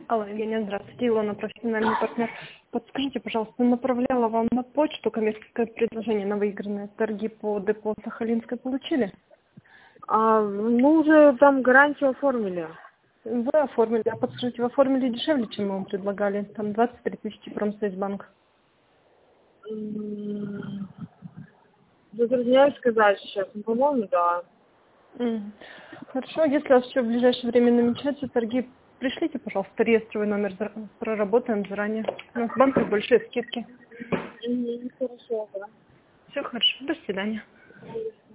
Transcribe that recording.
Алло, Евгения, здравствуйте. Илона, профессиональный партнер. Подскажите, пожалуйста, направляла вам на почту коммерческое предложение на выигранные торги по депо Сахалинской. Получили? Мы уже там гарантию оформили. Вы оформили. А подскажите, вы оформили дешевле, чем мы вам предлагали? Там 23 тысячи Промсвязьбанк. Затрудняюсь сказать сейчас. По-моему, да. Хорошо, если у вас еще в ближайшее время намечаются торги, пришлите, пожалуйста, реестровый номер, проработаем заранее. У нас в банках большие скидки. Хорошо, да. Все хорошо, до свидания.